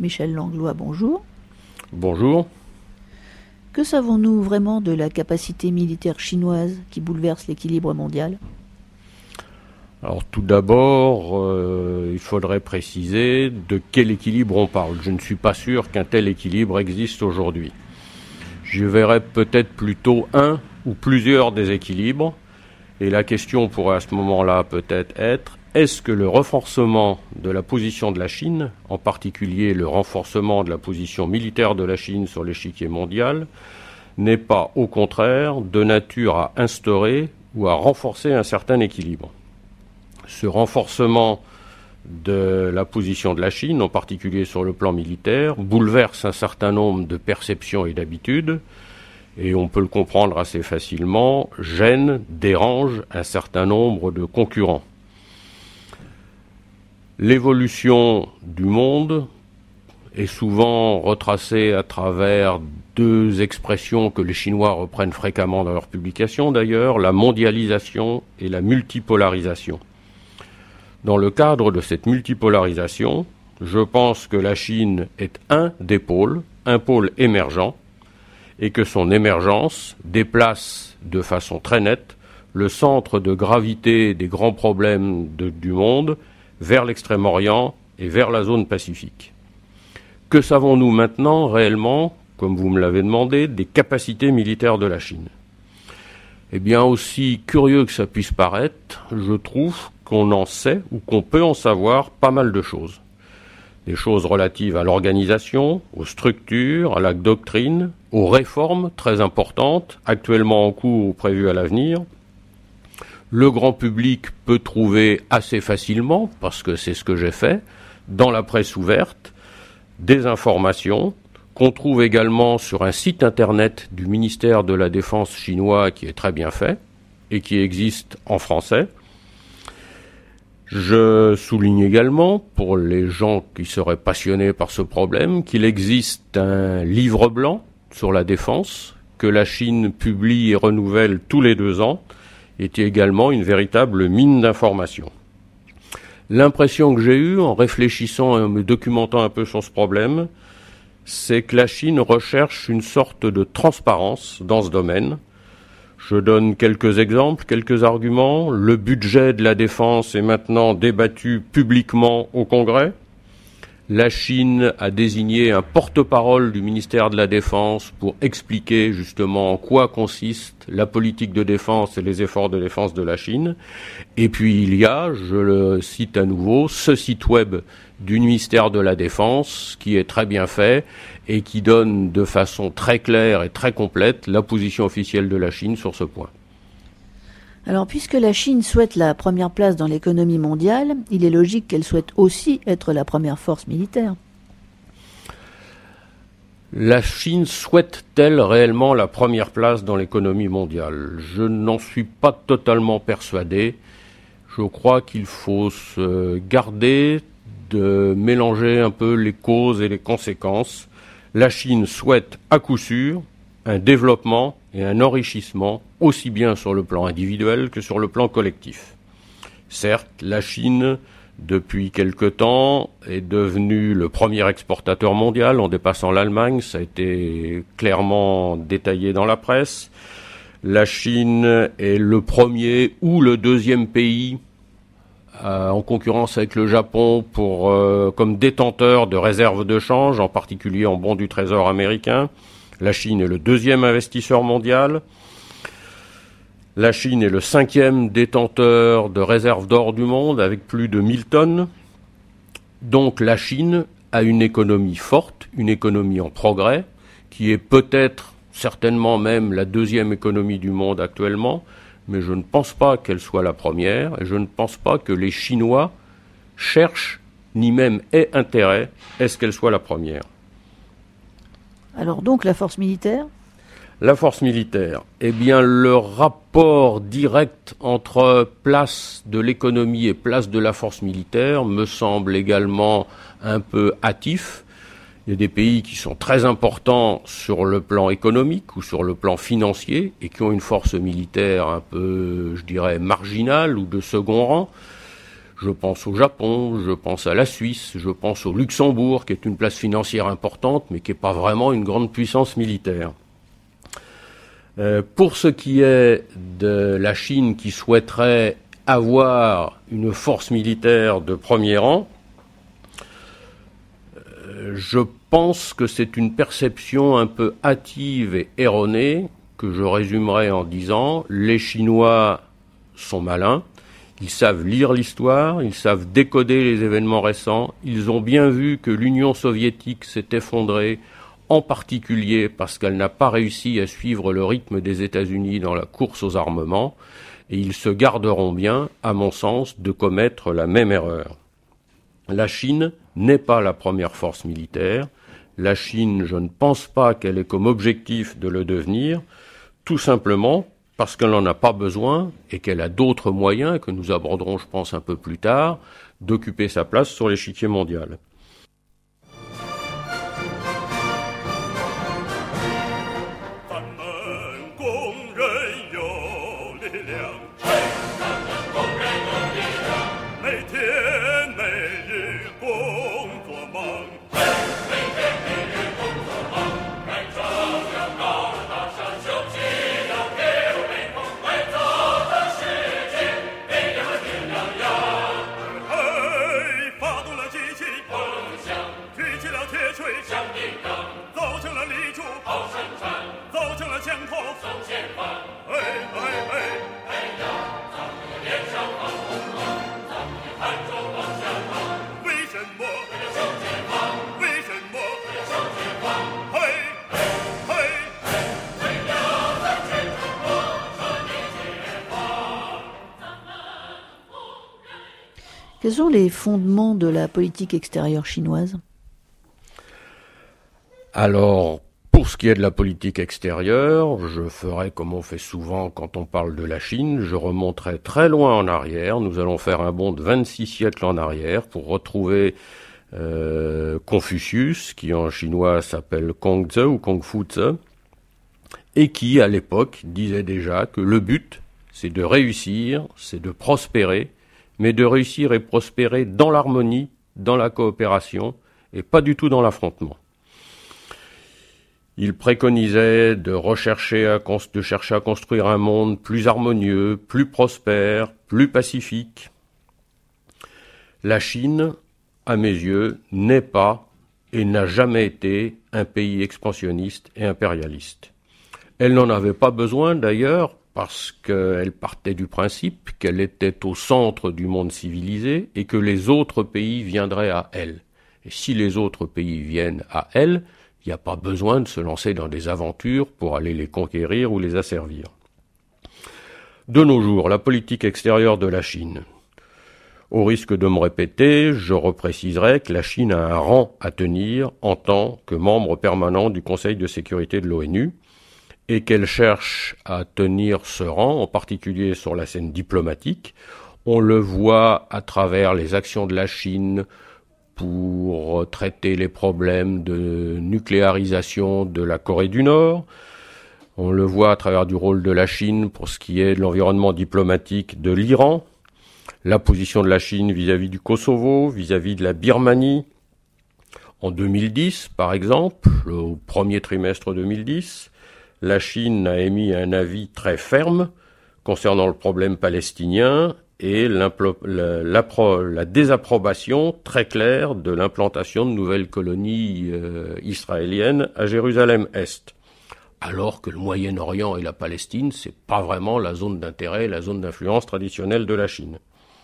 Michel Langlois, bonjour. Bonjour. Que savons-nous vraiment de la capacité militaire chinoise qui bouleverse l'équilibre mondial ? Alors tout d'abord, il faudrait préciser de quel équilibre on parle. Je ne suis pas sûr qu'un tel équilibre existe aujourd'hui. Je verrais peut-être plutôt un ou plusieurs déséquilibres. Et la question pourrait à ce moment-là peut-être être, est-ce que le renforcement de la position de la Chine, en particulier le renforcement de la position militaire de la Chine sur l'échiquier mondial, n'est pas au contraire de nature à instaurer ou à renforcer un certain équilibre ? Ce renforcement de la position de la Chine, en particulier sur le plan militaire, bouleverse un certain nombre de perceptions et d'habitudes, et on peut le comprendre assez facilement, gêne, dérange un certain nombre de concurrents. L'évolution du monde est souvent retracée à travers deux expressions que les Chinois reprennent fréquemment dans leurs publications d'ailleurs, la mondialisation et la multipolarisation. Dans le cadre de cette multipolarisation, je pense que la Chine est un des pôles, un pôle émergent, et que son émergence déplace de façon très nette le centre de gravité des grands problèmes du monde vers l'Extrême-Orient et vers la zone Pacifique. Que savons-nous maintenant réellement, comme vous me l'avez demandé, des capacités militaires de la Chine ? Eh bien, aussi curieux que ça puisse paraître, je trouve qu'on en sait ou qu'on peut en savoir pas mal de choses. Des choses relatives à l'organisation, aux structures, à la doctrine, aux réformes très importantes, actuellement en cours ou prévues à l'avenir. Le grand public peut trouver assez facilement, parce que c'est ce que j'ai fait, dans la presse ouverte, des informations qu'on trouve également sur un site internet du ministère de la Défense chinois qui est très bien fait et qui existe en français. Je souligne également, pour les gens qui seraient passionnés par ce problème, qu'il existe un livre blanc sur la défense que la Chine publie et renouvelle tous les 2 ans, et qui est également une véritable mine d'informations. L'impression que j'ai eue en réfléchissant et en me documentant un peu sur ce problème, c'est que la Chine recherche une sorte de transparence dans ce domaine. Je donne quelques exemples, quelques arguments. Le budget de la défense est maintenant débattu publiquement au Congrès. La Chine a désigné un porte-parole du ministère de la Défense pour expliquer justement en quoi consiste la politique de défense et les efforts de défense de la Chine. Et puis il y a, je le cite à nouveau, ce site web du ministère de la Défense qui est très bien fait et qui donne de façon très claire et très complète la position officielle de la Chine sur ce point. Alors, puisque la Chine souhaite la première place dans l'économie mondiale, il est logique qu'elle souhaite aussi être la première force militaire. La Chine souhaite-t-elle réellement la première place dans l'économie mondiale ? Je n'en suis pas totalement persuadé. Je crois qu'il faut se garder de mélanger un peu les causes et les conséquences. La Chine souhaite à coup sûr un développement et un enrichissement aussi bien sur le plan individuel que sur le plan collectif. Certes, la Chine, depuis quelque temps, est devenue le premier exportateur mondial en dépassant l'Allemagne. Ça a été clairement détaillé dans la presse. La Chine est le premier ou le deuxième pays en concurrence avec le Japon comme détenteur de réserves de change, en particulier en bons du Trésor américain. La Chine est le deuxième investisseur mondial. La Chine est le 5e détenteur de réserves d'or du monde avec plus de 1000 tonnes. Donc la Chine a une économie forte, une économie en progrès, qui est peut-être, certainement même, la 2e économie du monde actuellement, mais je ne pense pas qu'elle soit la première, et je ne pense pas que les Chinois cherchent, ni même aient intérêt, à ce qu'elle soit la première. Alors donc la force militaire ? La force militaire, eh bien le rapport direct entre place de l'économie et place de la force militaire me semble également un peu hâtif. Il y a des pays qui sont très importants sur le plan économique ou sur le plan financier et qui ont une force militaire un peu, je dirais, marginale ou de second rang. Je pense au Japon, je pense à la Suisse, je pense au Luxembourg, qui est une place financière importante, mais qui n'est pas vraiment une grande puissance militaire. Pour ce qui est de la Chine qui souhaiterait avoir une force militaire de premier rang, je pense que c'est une perception un peu hâtive et erronée que je résumerai en disant: les Chinois sont malins, ils savent lire l'histoire, ils savent décoder les événements récents, ils ont bien vu que l'Union soviétique s'est effondrée, en particulier parce qu'elle n'a pas réussi à suivre le rythme des États-Unis dans la course aux armements, et ils se garderont bien, à mon sens, de commettre la même erreur. La Chine n'est pas la première force militaire. La Chine, je ne pense pas qu'elle ait comme objectif de le devenir, tout simplement parce qu'elle n'en a pas besoin et qu'elle a d'autres moyens, que nous aborderons, je pense, un peu plus tard, d'occuper sa place sur l'échiquier mondial. Quels sont les fondements de la politique extérieure chinoise ? Alors, pour ce qui est de la politique extérieure, je ferai comme on fait souvent quand on parle de la Chine, je remonterai très loin en arrière. Nous allons faire un bond de 26 siècles en arrière pour retrouver Confucius, qui en chinois s'appelle Kongzi ou Kongfuzi, et qui, à l'époque, disait déjà que le but, c'est de réussir, c'est de prospérer, mais de réussir et prospérer dans l'harmonie, dans la coopération, et pas du tout dans l'affrontement. Il préconisait de chercher à construire un monde plus harmonieux, plus prospère, plus pacifique. La Chine, à mes yeux, n'est pas et n'a jamais été un pays expansionniste et impérialiste. Elle n'en avait pas besoin d'ailleurs, parce qu'elle partait du principe qu'elle était au centre du monde civilisé et que les autres pays viendraient à elle. Et si les autres pays viennent à elle, il n'y a pas besoin de se lancer dans des aventures pour aller les conquérir ou les asservir. De nos jours, la politique extérieure de la Chine. Au risque de me répéter, je repréciserai que la Chine a un rang à tenir en tant que membre permanent du Conseil de sécurité de l'ONU, et qu'elle cherche à tenir ce rang, en particulier sur la scène diplomatique. On le voit à travers les actions de la Chine pour traiter les problèmes de nucléarisation de la Corée du Nord. On le voit à travers du rôle de la Chine pour ce qui est de l'environnement diplomatique de l'Iran, la position de la Chine vis-à-vis du Kosovo, vis-à-vis de la Birmanie. En 2010, par exemple, au premier trimestre 2010, la Chine a émis un avis très ferme concernant le problème palestinien et la désapprobation très claire de l'implantation de nouvelles colonies israéliennes à Jérusalem-Est. Alors que le Moyen-Orient et la Palestine, c'est pas vraiment la zone d'intérêt, la zone d'influence traditionnelle de la Chine.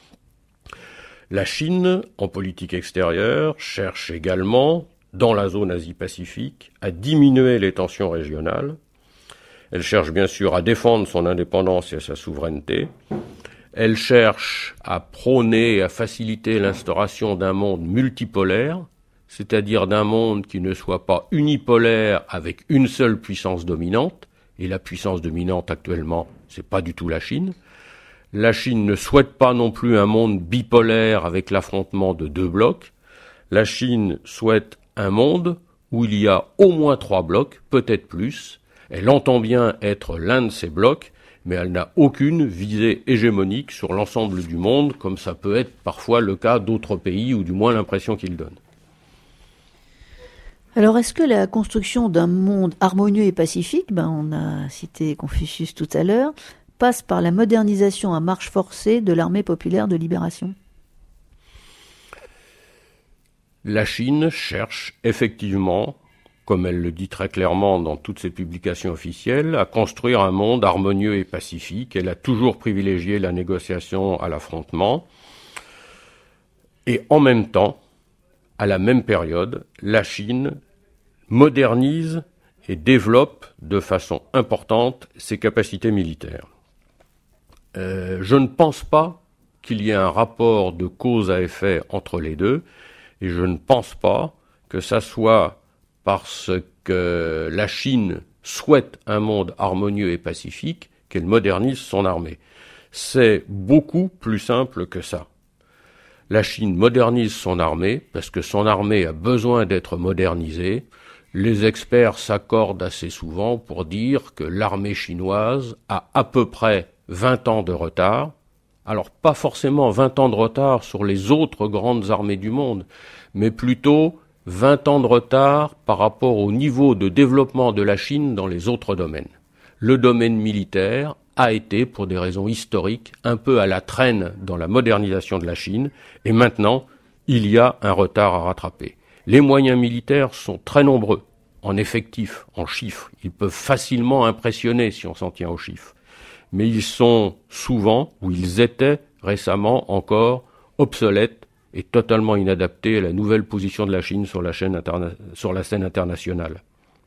La Chine, en politique extérieure, cherche également, dans la zone Asie-Pacifique, à diminuer les tensions régionales. Elle cherche bien sûr à défendre son indépendance et sa souveraineté. Elle cherche à prôner et à faciliter l'instauration d'un monde multipolaire, c'est-à-dire d'un monde qui ne soit pas unipolaire avec une seule puissance dominante, et la puissance dominante actuellement, c'est pas du tout la Chine. La Chine ne souhaite pas non plus un monde bipolaire avec l'affrontement de deux blocs. La Chine souhaite un monde où il y a au moins 3 blocs, peut-être plus. Elle entend bien être l'un de ces blocs, mais elle n'a aucune visée hégémonique sur l'ensemble du monde, comme ça peut être parfois le cas d'autres pays, ou du moins l'impression qu'ils donnent. Alors, est-ce que la construction d'un monde harmonieux et pacifique, on a cité Confucius tout à l'heure, passe par la modernisation à marche forcée de l'armée populaire de libération ? La Chine cherche effectivement, comme elle le dit très clairement dans toutes ses publications officielles, à construire un monde harmonieux et pacifique. Elle a toujours privilégié la négociation à l'affrontement. Et en même temps, à la même période, la Chine modernise et développe de façon importante ses capacités militaires. Je ne pense pas qu'il y ait un rapport de cause à effet entre les deux, et je ne pense pas que ça soit parce que la Chine souhaite un monde harmonieux et pacifique qu'elle modernise son armée. C'est beaucoup plus simple que ça. La Chine modernise son armée parce que son armée a besoin d'être modernisée. Les experts s'accordent assez souvent pour dire que l'armée chinoise a à peu près 20 ans de retard. Alors pas forcément 20 ans de retard sur les autres grandes armées du monde, mais plutôt 20 ans de retard par rapport au niveau de développement de la Chine dans les autres domaines. Le domaine militaire a été, pour des raisons historiques, un peu à la traîne dans la modernisation de la Chine, et maintenant, il y a un retard à rattraper. Les moyens militaires sont très nombreux, en effectifs, en chiffres. Ils peuvent facilement impressionner si on s'en tient aux chiffres. Mais ils sont souvent, ou ils étaient récemment encore, obsolètes et totalement inadaptés à la nouvelle position de la Chine sur la scène internationale.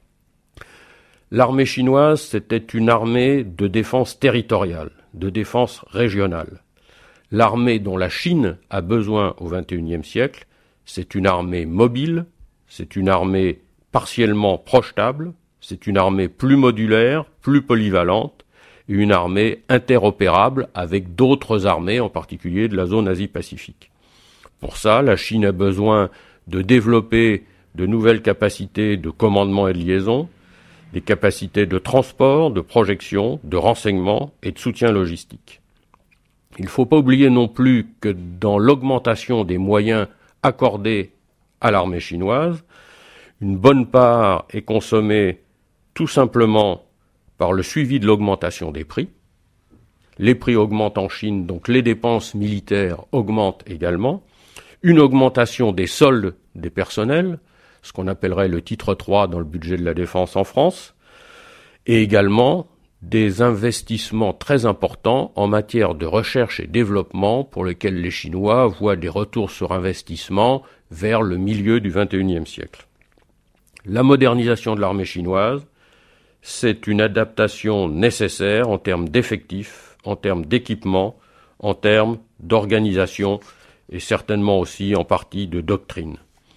L'armée chinoise, c'était une armée de défense territoriale, de défense régionale. L'armée dont la Chine a besoin au XXIe siècle, c'est une armée mobile, c'est une armée partiellement projetable, c'est une armée plus modulaire, plus polyvalente, et une armée interopérable avec d'autres armées, en particulier de la zone Asie-Pacifique. Pour ça, la Chine a besoin de développer de nouvelles capacités de commandement et de liaison, des capacités de transport, de projection, de renseignement et de soutien logistique. Il ne faut pas oublier non plus que dans l'augmentation des moyens accordés à l'armée chinoise, une bonne part est consommée tout simplement par le suivi de l'augmentation des prix. Les prix augmentent en Chine, donc les dépenses militaires augmentent également. Une augmentation des soldes des personnels, ce qu'on appellerait le titre 3 dans le budget de la défense en France, et également des investissements très importants en matière de recherche et développement pour lesquels les Chinois voient des retours sur investissement vers le milieu du XXIe siècle. La modernisation de l'armée chinoise, c'est une adaptation nécessaire en termes d'effectifs, en termes d'équipement, en termes d'organisation et certainement aussi en partie de doctrine.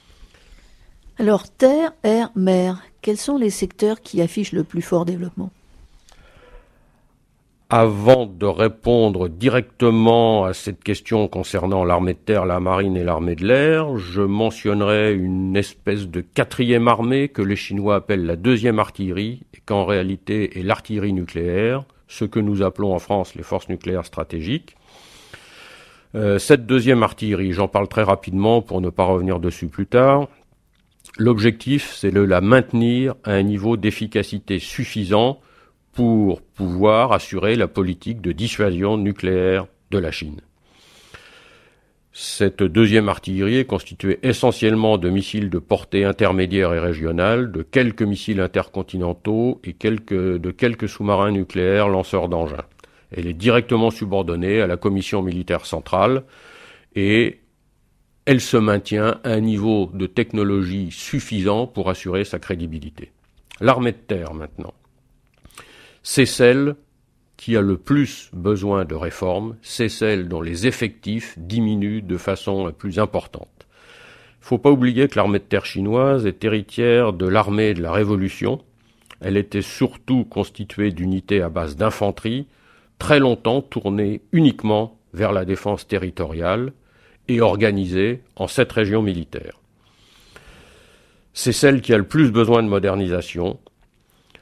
Alors, terre, air, mer, quels sont les secteurs qui affichent le plus fort développement ? Avant de répondre directement à cette question concernant l'armée de terre, la marine et l'armée de l'air, je mentionnerai une espèce de quatrième armée que les Chinois appellent la deuxième artillerie, et qu'en réalité est l'artillerie nucléaire, ce que nous appelons en France les forces nucléaires stratégiques. Cette deuxième artillerie, j'en parle très rapidement pour ne pas revenir dessus plus tard. L'objectif, c'est de la maintenir à un niveau d'efficacité suffisant pour pouvoir assurer la politique de dissuasion nucléaire de la Chine. Cette deuxième artillerie est constituée essentiellement de missiles de portée intermédiaire et régionale, de quelques missiles intercontinentaux et de quelques sous-marins nucléaires lanceurs d'engins. Elle est directement subordonnée à la Commission militaire centrale et elle se maintient à un niveau de technologie suffisant pour assurer sa crédibilité. L'armée de terre, maintenant. C'est celle qui a le plus besoin de réformes, c'est celle dont les effectifs diminuent de façon la plus importante. Il ne faut pas oublier que l'armée de terre chinoise est héritière de l'armée de la Révolution. Elle était surtout constituée d'unités à base d'infanterie, très longtemps tournée uniquement vers la défense territoriale et organisée en 7 régions militaires. C'est celle qui a le plus besoin de modernisation.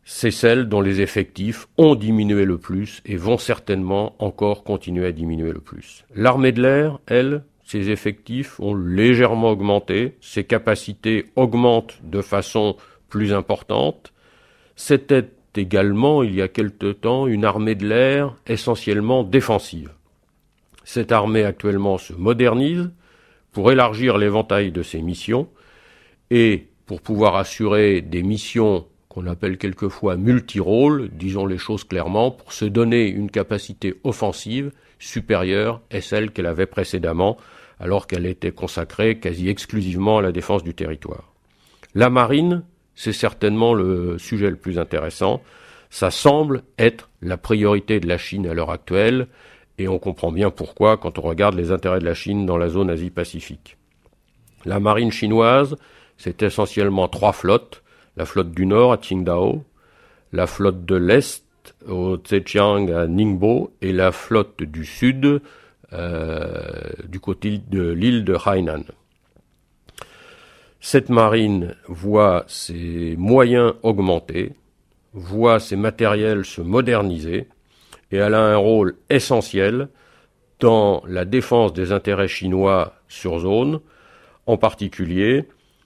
c'est celle dont les effectifs ont diminué le plus et vont certainement encore continuer à diminuer le plus. L'armée de l'air, elle, ses effectifs ont légèrement augmenté, ses capacités augmentent de façon plus importante. C'était également, il y a quelque temps, une armée de l'air essentiellement défensive. Cette armée actuellement se modernise pour élargir l'éventail de ses missions et pour pouvoir assurer des missions qu'on appelle quelquefois multirôles, disons les choses clairement, pour se donner une capacité offensive supérieure à celle qu'elle avait précédemment, alors qu'elle était consacrée quasi exclusivement à la défense du territoire. La marine, c'est certainement le sujet le plus intéressant. Ça semble être la priorité de la Chine à l'heure actuelle, et on comprend bien pourquoi quand on regarde les intérêts de la Chine dans la zone Asie-Pacifique. La marine chinoise, c'est essentiellement 3 flottes. La flotte du Nord à Qingdao, la flotte de l'Est au Zhejiang à Ningbo et la flotte du Sud du côté de l'île de Hainan. Cette marine voit ses moyens augmenter, voit ses matériels se moderniser et elle a un rôle essentiel dans la défense des intérêts chinois sur zone, en particulier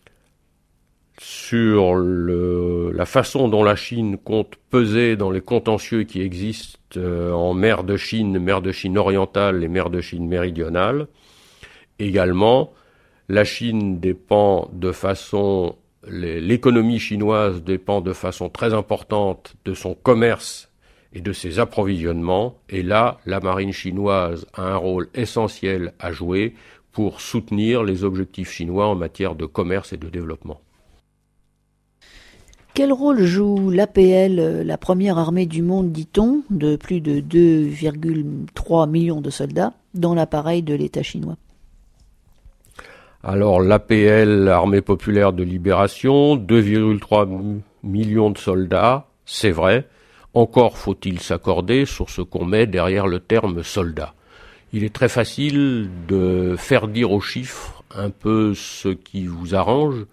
sur la façon dont la Chine compte peser dans les contentieux qui existent en mer de Chine orientale et mer de Chine méridionale. Également, la Chine dépend l'économie chinoise dépend de façon très importante de son commerce et de ses approvisionnements. Et là, la marine chinoise a un rôle essentiel à jouer pour soutenir les objectifs chinois en matière de commerce et de développement. Quel rôle joue l'APL, la première armée du monde, dit-on, de plus de 2,3 millions de soldats, dans l'appareil de l'État chinois? Alors l'APL, l'Armée populaire de libération, 2,3 millions de soldats, c'est vrai. Encore faut-il s'accorder sur ce qu'on met derrière le terme soldat. Il est très facile de faire dire aux chiffres un peu ce qui vous arrange.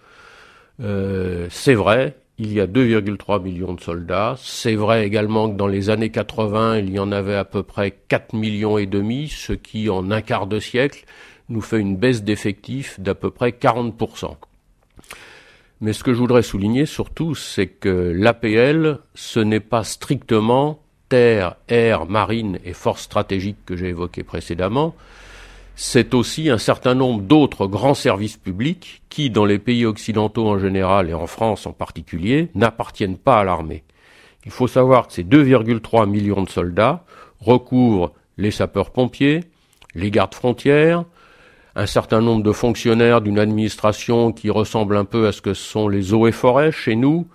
C'est vrai. Il y a 2,3 millions de soldats. C'est vrai également que dans les années 80, il y en avait à peu près 4 millions et demi, ce qui, en un quart de siècle, nous fait une baisse d'effectifs d'à peu près 40%. Mais ce que je voudrais souligner surtout, c'est que l'APL, ce n'est pas strictement terre, air, marine et forces stratégiques que j'ai évoquées précédemment. C'est aussi un certain nombre d'autres grands services publics qui, dans les pays occidentaux en général et en France en particulier, n'appartiennent pas à l'armée. Il faut savoir que ces 2,3 millions de soldats recouvrent les sapeurs-pompiers, les gardes-frontières, un certain nombre de fonctionnaires d'une administration qui ressemble un peu à ce que sont les eaux et forêts chez nous,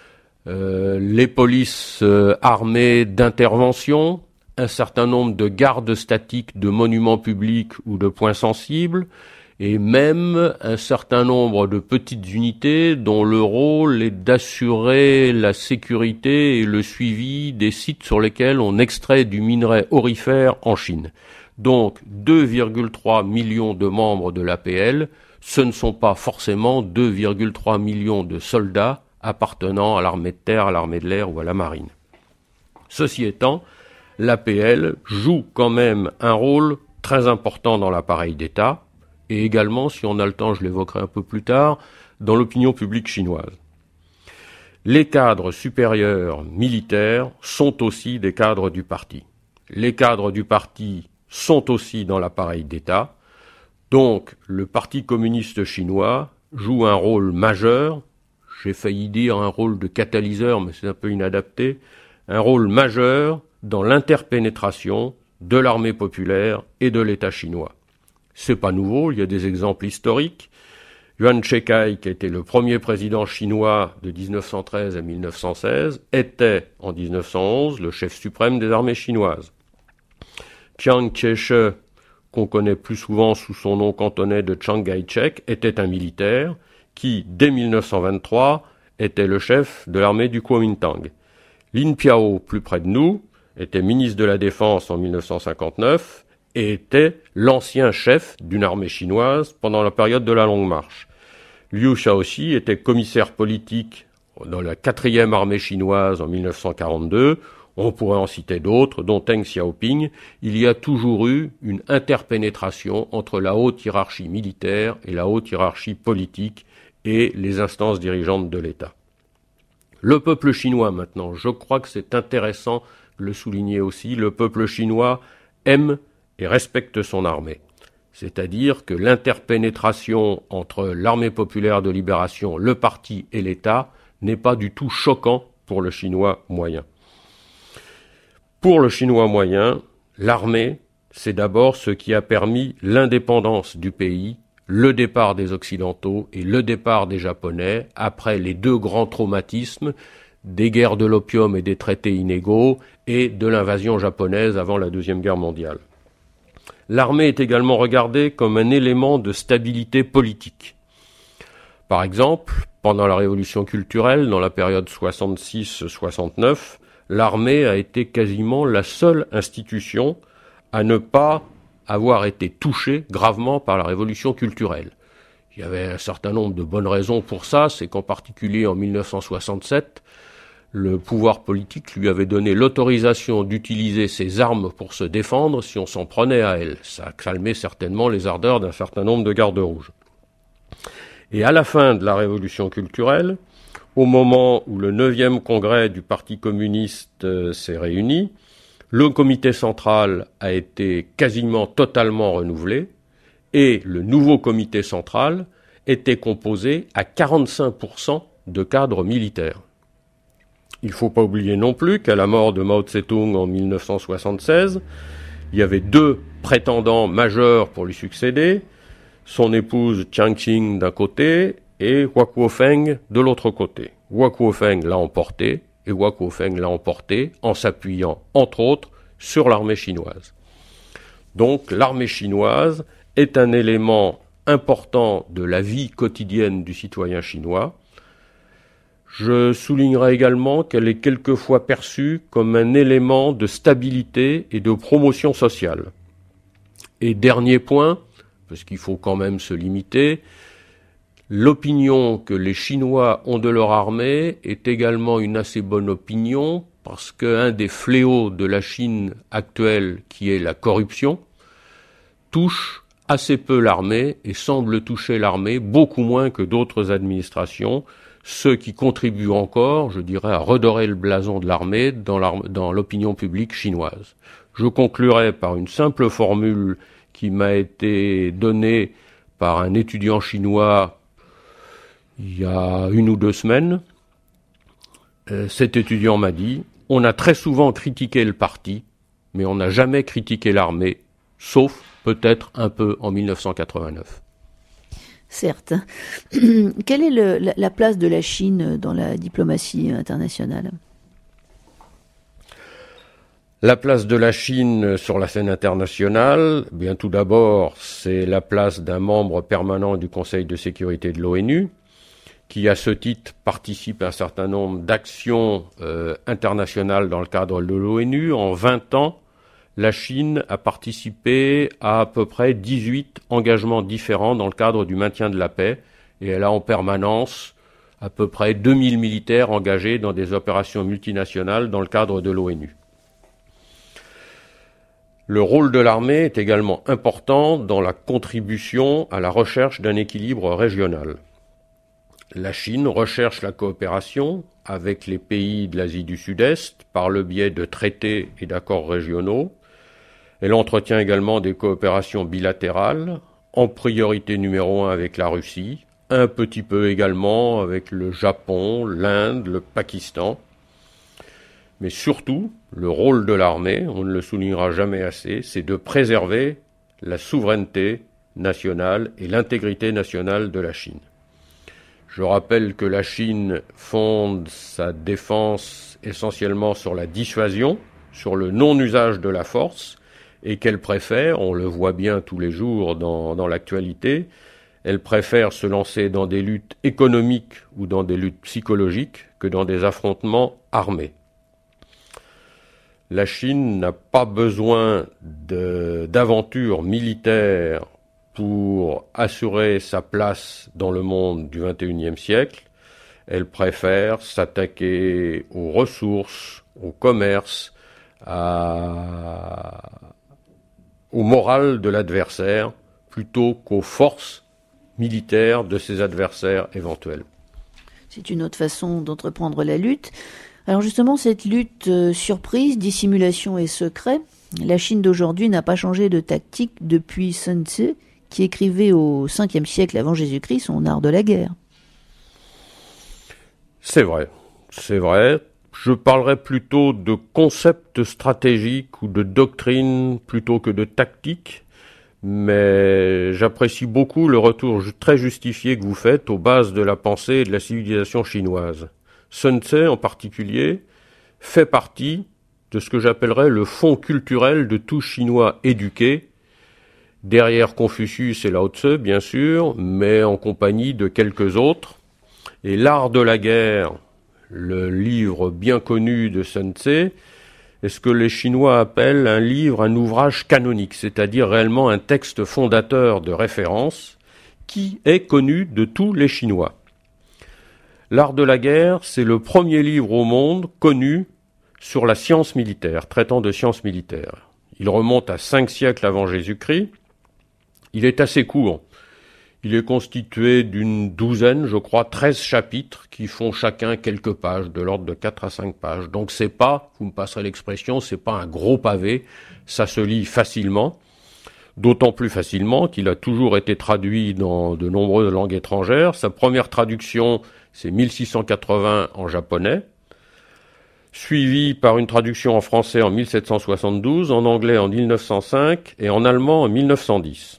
les polices armées d'intervention, un certain nombre de gardes statiques de monuments publics ou de points sensibles, et même un certain nombre de petites unités dont le rôle est d'assurer la sécurité et le suivi des sites sur lesquels on extrait du minerai aurifère en Chine. Donc 2,3 millions de membres de l'APL, ce ne sont pas forcément 2,3 millions de soldats appartenant à l'armée de terre, à l'armée de l'air ou à la marine. Ceci étant, l'APL joue quand même un rôle très important dans l'appareil d'État et également, si on a le temps, je l'évoquerai un peu plus tard, dans l'opinion publique chinoise. Les cadres supérieurs militaires sont aussi des cadres du parti. Les cadres du parti sont aussi dans l'appareil d'État. Donc, le Parti communiste chinois joue un rôle majeur, j'ai failli dire un rôle de catalyseur, mais c'est un peu inadapté, un rôle majeur dans l'interpénétration de l'armée populaire et de l'État chinois. C'est pas nouveau, il y a des exemples historiques. Yuan Shikai, qui a été le premier président chinois de 1913 à 1916, était en 1911 le chef suprême des armées chinoises. Chiang Kai-shek, qu'on connaît plus souvent sous son nom cantonais de Chiang Kai-shek, était un militaire qui, dès 1923, était le chef de l'armée du Kuomintang. Lin Piao, plus près de nous, était ministre de la Défense en 1959 et était l'ancien chef d'une armée chinoise pendant la période de la Longue Marche. Liu Shaoxi était commissaire politique dans la 4e armée chinoise en 1942, on pourrait en citer d'autres, dont Deng Xiaoping, il y a toujours eu une interpénétration entre la haute hiérarchie militaire et la haute hiérarchie politique et les instances dirigeantes de l'État. Le peuple chinois maintenant, je crois que c'est intéressant de le souligner aussi, le peuple chinois aime et respecte son armée. C'est-à-dire que l'interpénétration entre l'armée populaire de libération, le parti et l'État n'est pas du tout choquant pour le Chinois moyen. Pour le Chinois moyen, l'armée, c'est d'abord ce qui a permis l'indépendance du pays, le départ des Occidentaux et le départ des Japonais après les deux grands traumatismes des guerres de l'opium et des traités inégaux et de l'invasion japonaise avant la Deuxième Guerre mondiale. L'armée est également regardée comme un élément de stabilité politique. Par exemple, pendant la Révolution culturelle, dans la période 66-69, l'armée a été quasiment la seule institution à ne pas avoir été touchée gravement par la Révolution culturelle. Il y avait un certain nombre de bonnes raisons pour ça, c'est qu'en particulier en 1967, le pouvoir politique lui avait donné l'autorisation d'utiliser ses armes pour se défendre si on s'en prenait à elle. Ça a calmé certainement les ardeurs d'un certain nombre de gardes rouges. Et à la fin de la Révolution culturelle, au moment où le 9e congrès du Parti communiste s'est réuni, le comité central a été quasiment totalement renouvelé et le nouveau comité central était composé à 45% de cadres militaires. Il ne faut pas oublier non plus qu'à la mort de Mao Tse-tung en 1976, il y avait deux prétendants majeurs pour lui succéder, son épouse Chiang Ching d'un côté et Hua Kuo-feng de l'autre côté. Hua Kuo-feng l'a emporté, et Hua Kuo-feng l'a emporté en s'appuyant, entre autres, sur l'armée chinoise. Donc l'armée chinoise est un élément important de la vie quotidienne du citoyen chinois. Je soulignerai également qu'elle est quelquefois perçue comme un élément de stabilité et de promotion sociale. Et dernier point, parce qu'il faut quand même se limiter, l'opinion que les Chinois ont de leur armée est également une assez bonne opinion, parce qu'un des fléaux de la Chine actuelle, qui est la corruption, touche assez peu l'armée et semble toucher l'armée beaucoup moins que d'autres administrations, ce qui contribue encore, je dirais, à redorer le blason de l'armée dans l'opinion publique chinoise. Je conclurai par une simple formule qui m'a été donnée par un étudiant chinois il y a 1 ou 2 semaines. Cet étudiant m'a dit « On a très souvent critiqué le parti, mais on n'a jamais critiqué l'armée, sauf peut-être un peu en 1989. » Certes. Quelle est la place de la Chine dans la diplomatie internationale ? La place de la Chine sur la scène internationale, bien tout d'abord, c'est la place d'un membre permanent du Conseil de sécurité de l'ONU, qui à ce titre participe à un certain nombre d'actions internationales dans le cadre de l'ONU. En 20 ans, la Chine a participé à peu près 18 engagements différents dans le cadre du maintien de la paix, et elle a en permanence à peu près 2000 militaires engagés dans des opérations multinationales dans le cadre de l'ONU. Le rôle de l'armée est également important dans la contribution à la recherche d'un équilibre régional. La Chine recherche la coopération avec les pays de l'Asie du Sud-Est par le biais de traités et d'accords régionaux. Elle entretient également des coopérations bilatérales, en priorité numéro 1 avec la Russie, un petit peu également avec le Japon, l'Inde, le Pakistan. Mais surtout, le rôle de l'armée, on ne le soulignera jamais assez, c'est de préserver la souveraineté nationale et l'intégrité nationale de la Chine. Je rappelle que la Chine fonde sa défense essentiellement sur la dissuasion, sur le non-usage de la force, et qu'elle préfère, on le voit bien tous les jours dans l'actualité, elle préfère se lancer dans des luttes économiques ou dans des luttes psychologiques que dans des affrontements armés. La Chine n'a pas besoin d'aventures militaires pour assurer sa place dans le monde du XXIe siècle. Elle préfère s'attaquer aux ressources, au commerce, au moral de l'adversaire, plutôt qu'aux forces militaires de ses adversaires éventuels. C'est une autre façon d'entreprendre la lutte. Alors justement, cette lutte surprise, dissimulation et secret, la Chine d'aujourd'hui n'a pas changé de tactique depuis Sun Tzu, qui écrivait au 5e siècle avant Jésus-Christ son art de la guerre. C'est vrai. Je parlerais plutôt de concepts stratégiques ou de doctrine plutôt que de tactique, mais j'apprécie beaucoup le retour très justifié que vous faites aux bases de la pensée et de la civilisation chinoise. Sun Tzu, en particulier, fait partie de ce que j'appellerais le fond culturel de tout Chinois éduqué, derrière Confucius et Lao Tzu, bien sûr, mais en compagnie de quelques autres. Et l'art de la guerre, le livre bien connu de Sun Tzu, est ce que les Chinois appellent un ouvrage canonique, c'est-à-dire réellement un texte fondateur de référence qui est connu de tous les Chinois. L'art de la guerre, c'est le premier livre au monde connu sur la science militaire, traitant de science militaire. Il remonte à 5 siècles avant Jésus-Christ. Il est assez court. Il est constitué d'une douzaine, je crois, 13 chapitres qui font chacun quelques pages, de l'ordre de 4 à 5 pages. Donc c'est pas, vous me passerez l'expression, c'est pas un gros pavé, ça se lit facilement, d'autant plus facilement qu'il a toujours été traduit dans de nombreuses langues étrangères. Sa première traduction, c'est 1680 en japonais, suivi par une traduction en français en 1772, en anglais en 1905 et en allemand en 1910.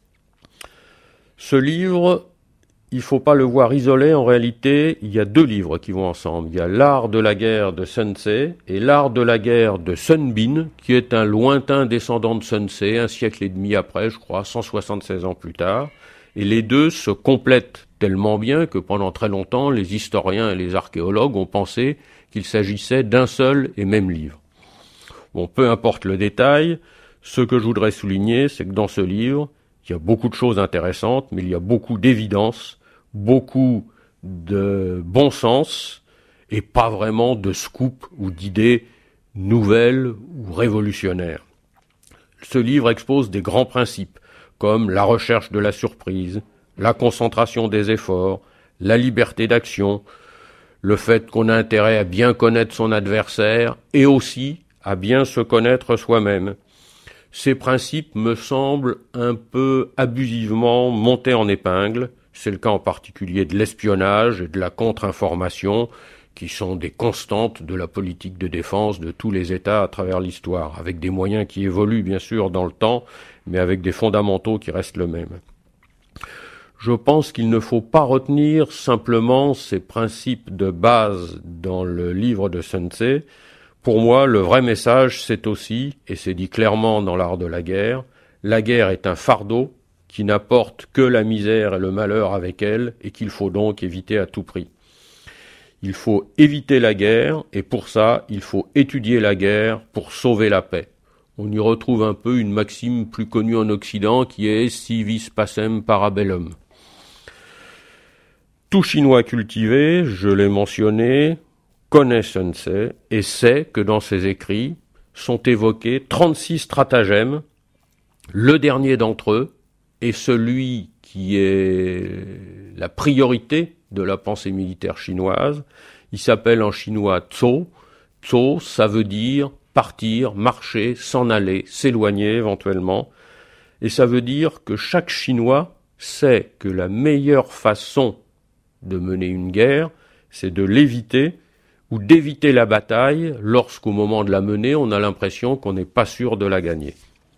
Ce livre, il ne faut pas le voir isolé, en réalité, il y a 2 livres qui vont ensemble. Il y a l'art de la guerre de Sun Tzu et l'art de la guerre de Sun Bin, qui est un lointain descendant de Sun Tzu, 1 siècle et demi après, je crois, 176 ans plus tard. Et les deux se complètent tellement bien que pendant très longtemps, les historiens et les archéologues ont pensé qu'il s'agissait d'un seul et même livre. Bon, peu importe le détail, ce que je voudrais souligner, c'est que dans ce livre, il y a beaucoup de choses intéressantes, mais il y a beaucoup d'évidence, beaucoup de bon sens, et pas vraiment de scoop ou d'idées nouvelles ou révolutionnaires. Ce livre expose des grands principes, comme la recherche de la surprise, la concentration des efforts, la liberté d'action, le fait qu'on a intérêt à bien connaître son adversaire, et aussi à bien se connaître soi-même. Ces principes me semblent un peu abusivement montés en épingle. C'est le cas en particulier de l'espionnage et de la contre-information, qui sont des constantes de la politique de défense de tous les États à travers l'histoire, avec des moyens qui évoluent bien sûr dans le temps, mais avec des fondamentaux qui restent le même. Je pense qu'il ne faut pas retenir simplement ces principes de base dans le livre de Sun Tzu. Pour moi, le vrai message, c'est aussi, et c'est dit clairement dans l'art de la guerre est un fardeau qui n'apporte que la misère et le malheur avec elle, et qu'il faut donc éviter à tout prix. Il faut éviter la guerre, et pour ça, il faut étudier la guerre pour sauver la paix. On y retrouve un peu une maxime plus connue en Occident qui est « si vis pacem para bellum ». Tout Chinois cultivé, je l'ai mentionné, connaît Sun Tzu et sait que dans ses écrits sont évoqués 36 stratagèmes. Le dernier d'entre eux est celui qui est la priorité de la pensée militaire chinoise. Il s'appelle en chinois Zhou. Zhou, ça veut dire partir, marcher, s'en aller, s'éloigner éventuellement. Et ça veut dire que chaque Chinois sait que la meilleure façon de mener une guerre, c'est de l'éviter ou d'éviter la bataille lorsqu'au moment de la mener, on a l'impression qu'on n'est pas sûr de la gagner.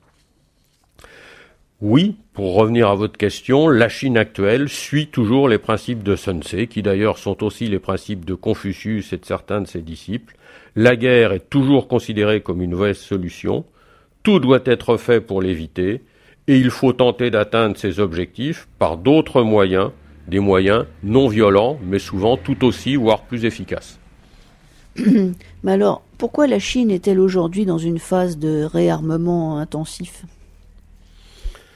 Oui, pour revenir à votre question, la Chine actuelle suit toujours les principes de Sun Tzu, qui d'ailleurs sont aussi les principes de Confucius et de certains de ses disciples. La guerre est toujours considérée comme une mauvaise solution, tout doit être fait pour l'éviter, et il faut tenter d'atteindre ses objectifs par d'autres moyens, des moyens non violents, mais souvent tout aussi, voire plus efficaces. Mais alors, pourquoi la Chine est-elle aujourd'hui dans une phase de réarmement intensif ?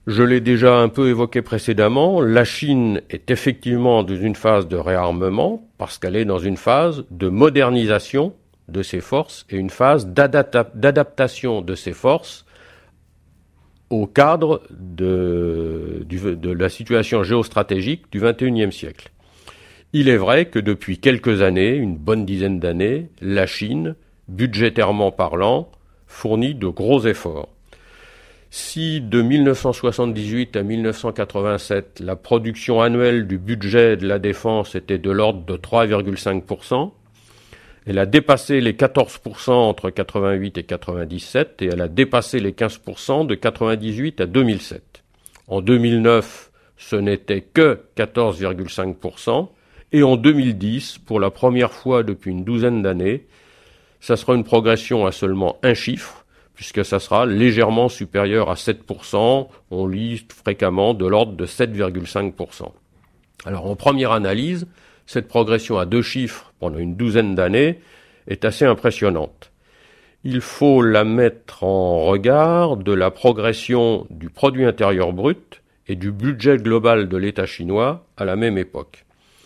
Je l'ai déjà un peu évoqué précédemment, la Chine est effectivement dans une phase de réarmement parce qu'elle est dans une phase de modernisation de ses forces et une phase d'adaptation de ses forces au cadre de la situation géostratégique du XXIe siècle. Il est vrai que depuis quelques années, une bonne dizaine d'années, la Chine, budgétairement parlant, fournit de gros efforts. Si de 1978 à 1987, la production annuelle du budget de la défense était de l'ordre de 3,5%, elle a dépassé les 14% entre 88 et 97 et elle a dépassé les 15% de 98 à 2007. En 2009, ce n'était que 14,5% et en 2010, pour la première fois depuis une douzaine d'années, ça sera une progression à seulement un chiffre, puisque ça sera légèrement supérieur à 7%, on lit fréquemment de l'ordre de 7,5%. Alors en première analyse, cette progression à deux chiffres pendant une douzaine d'années est assez impressionnante. Il faut la mettre en regard de la progression du produit intérieur brut et du budget global de l'État chinois à la même époque.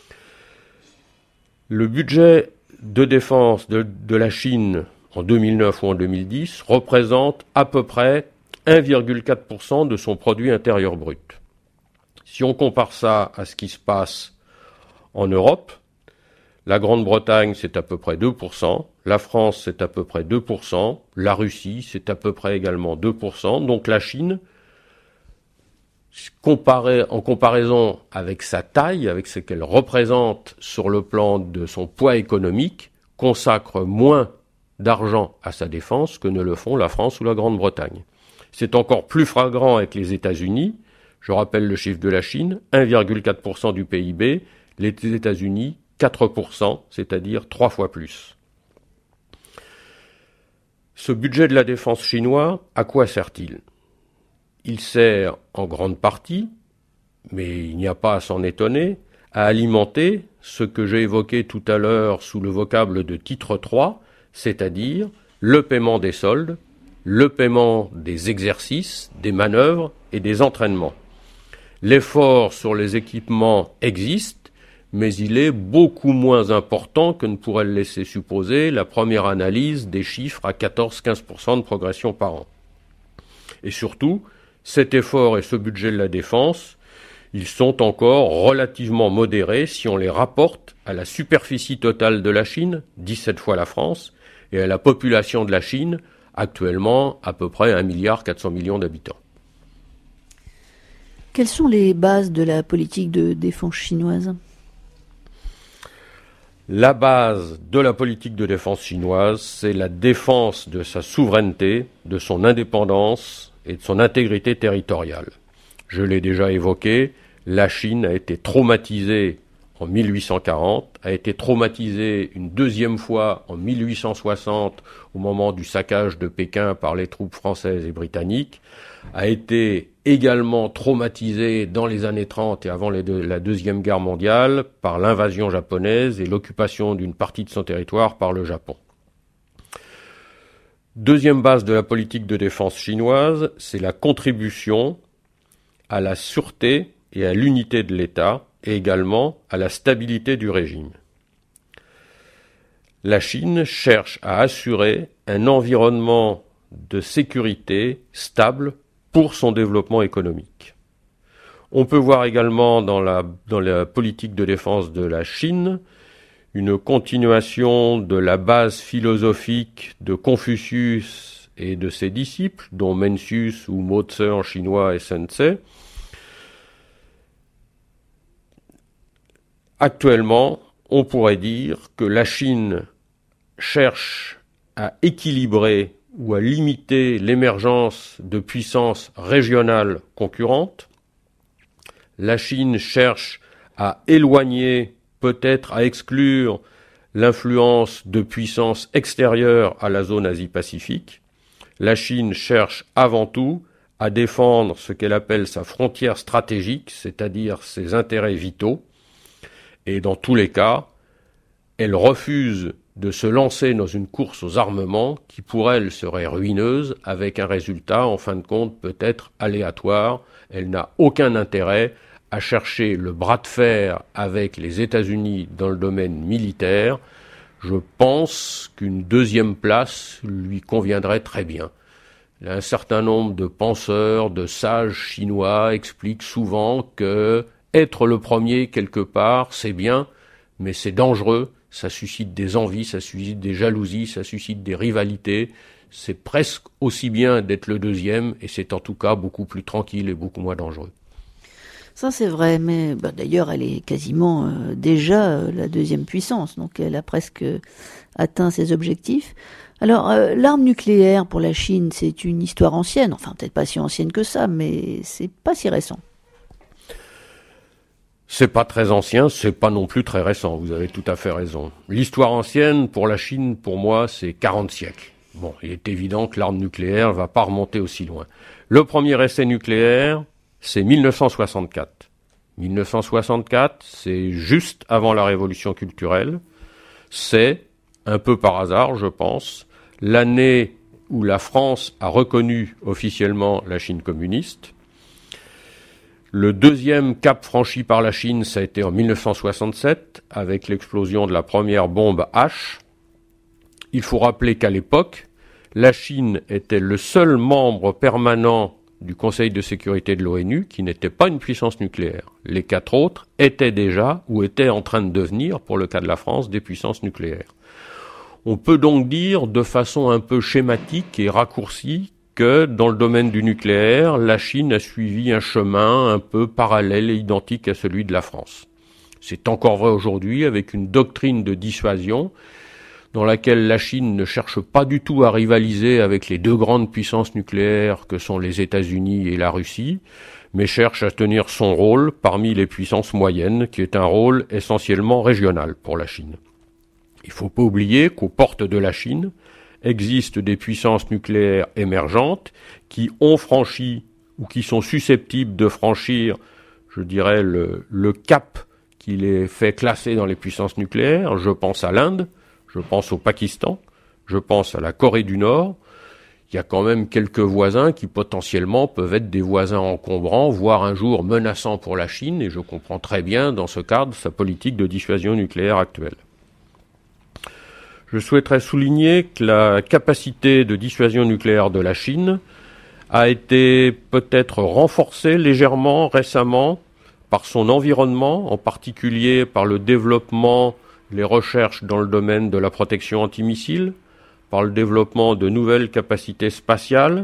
Le budget de défense de la Chine en 2009 ou en 2010, représente à peu près 1,4% de son produit intérieur brut. Si on compare ça à ce qui se passe en Europe, la Grande-Bretagne, c'est à peu près 2%, la France, c'est à peu près 2%, la Russie, c'est à peu près également 2%, donc la Chine, en comparaison avec sa taille, avec ce qu'elle représente sur le plan de son poids économique, consacre moins d'argent à sa défense que ne le font la France ou la Grande-Bretagne. C'est encore plus flagrant avec les États-Unis. Je rappelle le chiffre de la Chine, 1,4% du PIB, les États-Unis, 4%, c'est-à-dire 3 fois plus. Ce budget de la défense chinois, à quoi sert-il ? Il sert en grande partie, mais il n'y a pas à s'en étonner, à alimenter ce que j'ai évoqué tout à l'heure sous le vocable de titre 3, c'est-à-dire le paiement des soldes, le paiement des exercices, des manœuvres et des entraînements. L'effort sur les équipements existe, mais il est beaucoup moins important que ne pourrait le laisser supposer la première analyse des chiffres à 14-15% de progression par an. Et surtout, cet effort et ce budget de la défense, ils sont encore relativement modérés si on les rapporte à la superficie totale de la Chine, 17 fois la France, et à la population de la Chine, actuellement à peu près 1,4 milliard d'habitants. Quelles sont les bases de la politique de défense chinoise ? La base de la politique de défense chinoise, c'est la défense de sa souveraineté, de son indépendance et de son intégrité territoriale. Je l'ai déjà évoqué, la Chine a été traumatisée en 1840, a été traumatisée une deuxième fois en 1860 au moment du saccage de Pékin par les troupes françaises et britanniques, a été également traumatisée dans les années 30 et avant la Deuxième Guerre mondiale par l'invasion japonaise et l'occupation d'une partie de son territoire par le Japon. Deuxième base de la politique de défense chinoise, c'est la contribution à la sûreté et à l'unité de l'État, et également à la stabilité du régime. La Chine cherche à assurer un environnement de sécurité stable pour son développement économique. On peut voir également dans la politique de défense de la Chine une continuation de la base philosophique de Confucius et de ses disciples, dont Mencius ou Mo Tse en chinois et Sun Tse. Actuellement, on pourrait dire que la Chine cherche à équilibrer ou à limiter l'émergence de puissances régionales concurrentes. La Chine cherche à éloigner, peut-être à exclure l'influence de puissances extérieures à la zone Asie-Pacifique. La Chine cherche avant tout à défendre ce qu'elle appelle sa frontière stratégique, c'est-à-dire ses intérêts vitaux. Et dans tous les cas, elle refuse de se lancer dans une course aux armements qui pour elle serait ruineuse, avec un résultat en fin de compte peut-être aléatoire. Elle n'a aucun intérêt à chercher le bras de fer avec les États-Unis dans le domaine militaire. Je pense qu'une deuxième place lui conviendrait très bien. Un certain nombre de penseurs, de sages chinois expliquent souvent que être le premier quelque part, c'est bien, mais c'est dangereux, ça suscite des envies, ça suscite des jalousies, ça suscite des rivalités. C'est presque aussi bien d'être le deuxième, et c'est en tout cas beaucoup plus tranquille et beaucoup moins dangereux. Ça c'est vrai, mais d'ailleurs elle est quasiment déjà la deuxième puissance, donc elle a presque atteint ses objectifs. Alors l'arme nucléaire pour la Chine, c'est une histoire ancienne, enfin peut-être pas si ancienne que ça, mais c'est pas si récent. C'est pas très ancien, c'est pas non plus très récent, vous avez tout à fait raison. L'histoire ancienne pour la Chine, pour moi, c'est 40 siècles. Bon, il est évident que l'arme nucléaire va pas remonter aussi loin. Le premier essai nucléaire, c'est 1964. 1964, c'est juste avant la révolution culturelle. C'est, un peu par hasard, je pense, l'année où la France a reconnu officiellement la Chine communiste. Le deuxième cap franchi par la Chine, ça a été en 1967, avec l'explosion de la première bombe H. Il faut rappeler qu'à l'époque, la Chine était le seul membre permanent du Conseil de sécurité de l'ONU qui n'était pas une puissance nucléaire. Les 4 autres étaient déjà ou étaient en train de devenir, pour le cas de la France, des puissances nucléaires. On peut donc dire de façon un peu schématique et raccourcie que dans le domaine du nucléaire, la Chine a suivi un chemin un peu parallèle et identique à celui de la France. C'est encore vrai aujourd'hui avec une doctrine de dissuasion dans laquelle la Chine ne cherche pas du tout à rivaliser avec les deux grandes puissances nucléaires que sont les États-Unis et la Russie, mais cherche à tenir son rôle parmi les puissances moyennes, qui est un rôle essentiellement régional pour la Chine. Il ne faut pas oublier qu'aux portes de la Chine existent des puissances nucléaires émergentes qui ont franchi ou qui sont susceptibles de franchir, je dirais, le cap qui les fait classer dans les puissances nucléaires. Je pense à l'Inde, je pense au Pakistan, je pense à la Corée du Nord. Il y a quand même quelques voisins qui potentiellement peuvent être des voisins encombrants, voire un jour menaçants pour la Chine, et je comprends très bien dans ce cadre sa politique de dissuasion nucléaire actuelle. Je souhaiterais souligner que la capacité de dissuasion nucléaire de la Chine a été peut-être renforcée légèrement récemment par son environnement, en particulier par le développement, les recherches dans le domaine de la protection antimissile, par le développement de nouvelles capacités spatiales.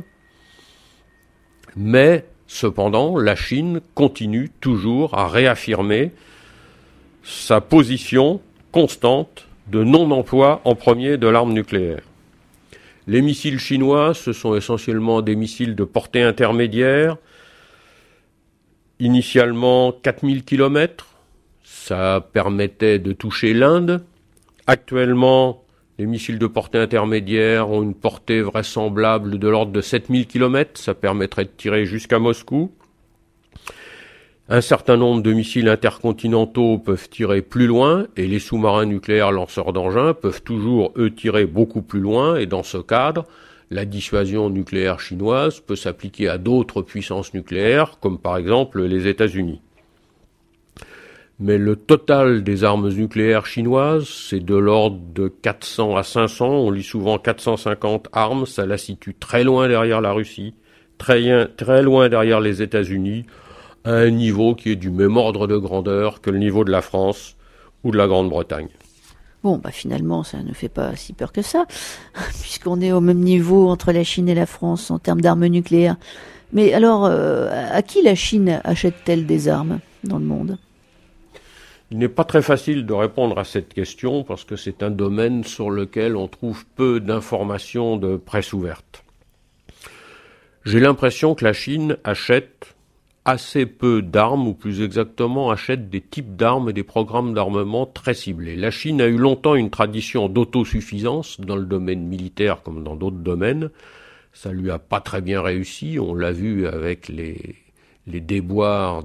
Mais, cependant, la Chine continue toujours à réaffirmer sa position constante de non-emploi en premier de l'arme nucléaire. Les missiles chinois, ce sont essentiellement des missiles de portée intermédiaire, initialement 4000 km, ça permettait de toucher l'Inde. Actuellement, les missiles de portée intermédiaire ont une portée vraisemblable de l'ordre de 7000 km, ça permettrait de tirer jusqu'à Moscou. Un certain nombre de missiles intercontinentaux peuvent tirer plus loin, et les sous-marins nucléaires lanceurs d'engins peuvent toujours, eux, tirer beaucoup plus loin, et dans ce cadre, la dissuasion nucléaire chinoise peut s'appliquer à d'autres puissances nucléaires, comme par exemple les États-Unis. Mais le total des armes nucléaires chinoises, c'est de l'ordre de 400 à 500, on lit souvent 450 armes, ça la situe très loin derrière la Russie, très loin derrière les États-Unis, à un niveau qui est du même ordre de grandeur que le niveau de la France ou de la Grande-Bretagne. Bon, finalement, ça ne fait pas si peur que ça, puisqu'on est au même niveau entre la Chine et la France en termes d'armes nucléaires. Mais alors, à qui la Chine achète-t-elle des armes dans le monde ? Il n'est pas très facile de répondre à cette question parce que c'est un domaine sur lequel on trouve peu d'informations de presse ouverte. J'ai l'impression que la Chine achète assez peu d'armes, ou plus exactement achète des types d'armes et des programmes d'armement très ciblés. La Chine a eu longtemps une tradition d'autosuffisance dans le domaine militaire comme dans d'autres domaines. Ça lui a pas très bien réussi, on l'a vu avec les déboires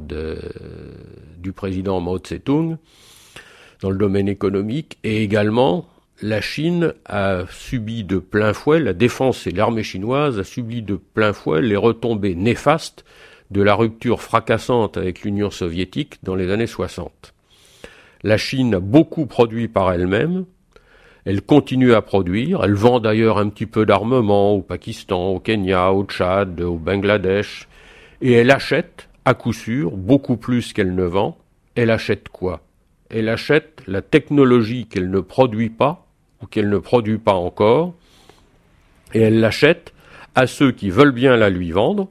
du président Mao Tse-tung dans le domaine économique, et également la Chine a subi de plein fouet, la défense et l'armée chinoise a subi de plein fouet les retombées néfastes de la rupture fracassante avec l'Union soviétique dans les années 60. La Chine a beaucoup produit par elle-même, elle continue à produire, elle vend d'ailleurs un petit peu d'armement au Pakistan, au Kenya, au Tchad, au Bangladesh, et elle achète, à coup sûr, beaucoup plus qu'elle ne vend. Elle achète quoi ? Elle achète la technologie qu'elle ne produit pas, ou qu'elle ne produit pas encore, et elle l'achète à ceux qui veulent bien la lui vendre,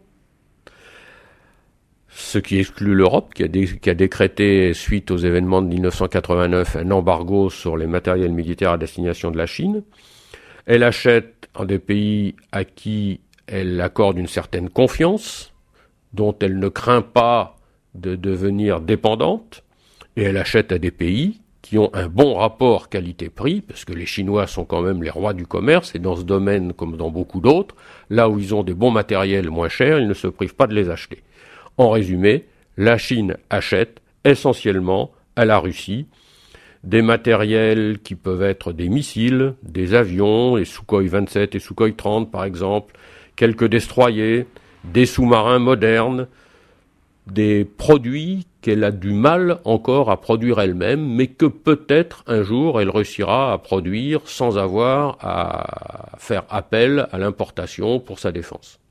ce qui exclut l'Europe, qui a décrété, suite aux événements de 1989, un embargo sur les matériels militaires à destination de la Chine. Elle achète en des pays à qui elle accorde une certaine confiance, dont elle ne craint pas de devenir dépendante, et elle achète à des pays qui ont un bon rapport qualité-prix, parce que les Chinois sont quand même les rois du commerce, et dans ce domaine, comme dans beaucoup d'autres, là où ils ont des bons matériels moins chers, ils ne se privent pas de les acheter. En résumé, la Chine achète essentiellement à la Russie des matériels qui peuvent être des missiles, des avions, les Sukhoi 27 et Sukhoi 30 par exemple, quelques destroyers, des sous-marins modernes, des produits qu'elle a du mal encore à produire elle-même, mais que peut-être un jour elle réussira à produire sans avoir à faire appel à l'importation pour sa défense.